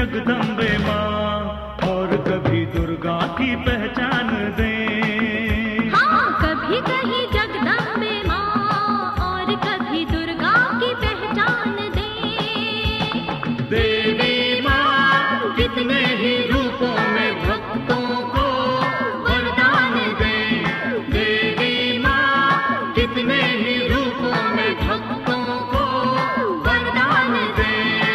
जगदम्बे माँ और कभी दुर्गा की पहचान दें। हाँ, कभी कहीं जगदम्बे माँ और कभी दुर्गा की पहचान दें। देवी माँ कितने ही रूपों में भक्तों को वरदान दें। देवी माँ कितने ही रूपों में भक्तों को वरदान दें।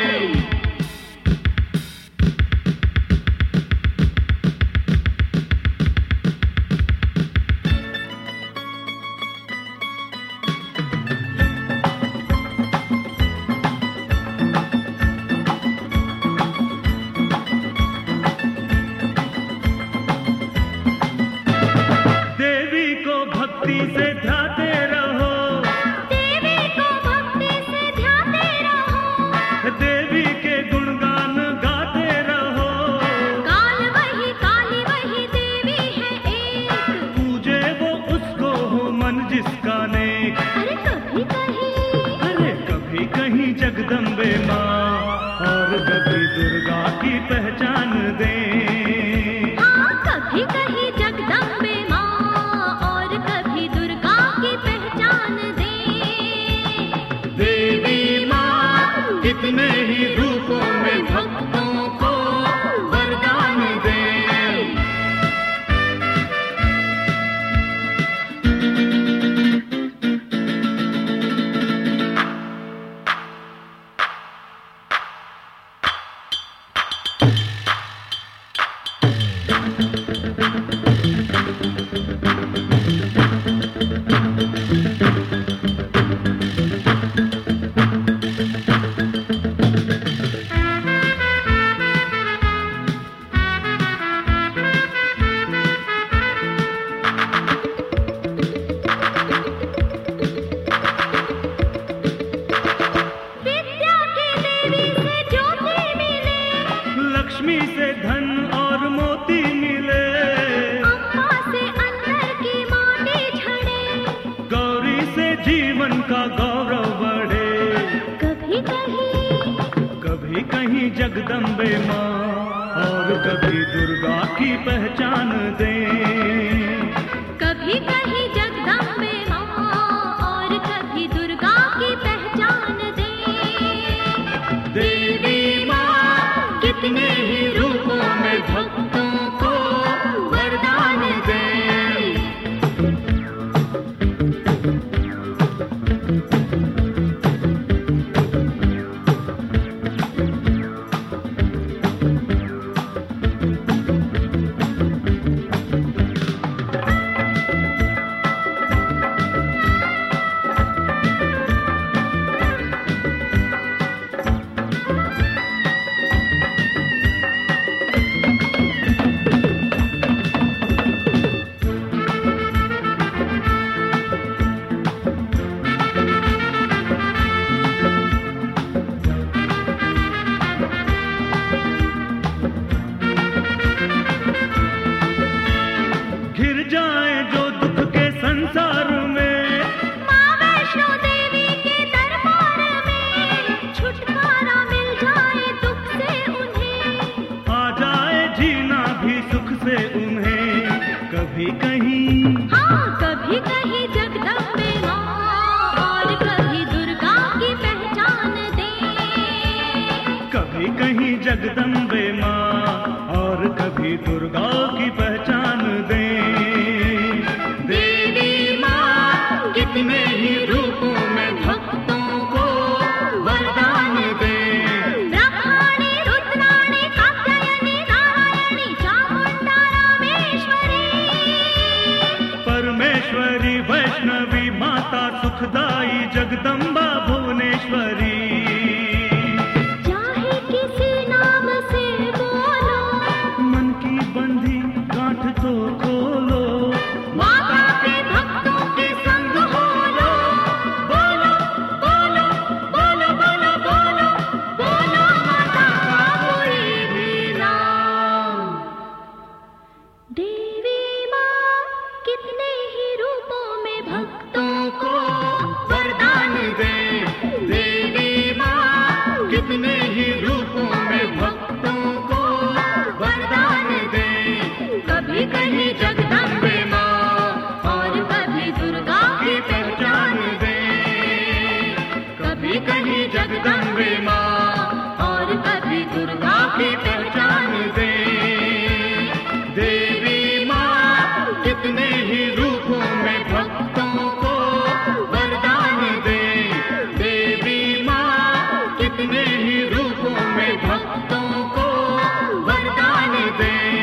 देवी को भक्ति से ध्याते रहो, देवी को भक्ति से ध्याते रहो। देवी के गुणगान गाते रहो। काल वही काली वही देवी है एक, पूजे वो उसको हो मन जिसका नेक। अरे कभी कहीं जगदम्बे माँ और कभी दुर्गा की पहचान दें। हाँ, कभी कहीं जगदम्बे माँ और कभी दुर्गा की पहचान दें। देवी माँ कितने ही रूपों में भक्तों को वरदान दें। विद्या की देवी से ज्योति मिले, लक्ष्मी से धन और मोती मिले। अम्मा से अंदर की माटी झड़े। गौरी से जीवन का गौरव बढ़े। कभी कहीं जगदम्बे माँ और कभी दुर्गा की पहचान दें। कभी कहीं जगदम्बे माँ और कभी दुर्गा की पहचान दें। देवी माँ कितने ही रूपों में भक्तों को वरदान दें। घिर जाए जो दुख के संसार में, माँ वैष्णो देवी के दरबार में छुटकारा मिल जाए दुख से उन्हें। आ जाए जीना भी सुख से उन्हें। कभी कहीं हाँ, कभी कहीं जगदम्बे माँ और कभी दुर्गा की पहचान दें। कभी कहीं जगदम्बे माँ और कभी दुर्गा की पहचान दें। देवी माँ कितने ही रूपों में भक्तों को वरदान दें। ब्रह्माणी रुद्राणी कात्यायनी नारायणी चामुंडा रामेश्वरी। परमेश्वरी वैष्णवी माता सुखदाई जगदम्बा भुवनेश्वरी। चाहे किसी नाम से बोलो, मन की बंधी गांठ तो खोलो। माता के भक्तों के संग हो लो। बोलो बोलो बोलो बोलो बोलो बोलो माता का कोई भी नाम। देवी माँ कितने ही रूपों में भक्तों को वरदान दें। कहीं कहीं जगदम्बे माँ और कभी दुर्गा की पहचान दे। देवी माँ कितने ही रूपों में भक्तों को वरदान दे। देवी माँ कितने ही रूपों में भक्तों को वरदान दे।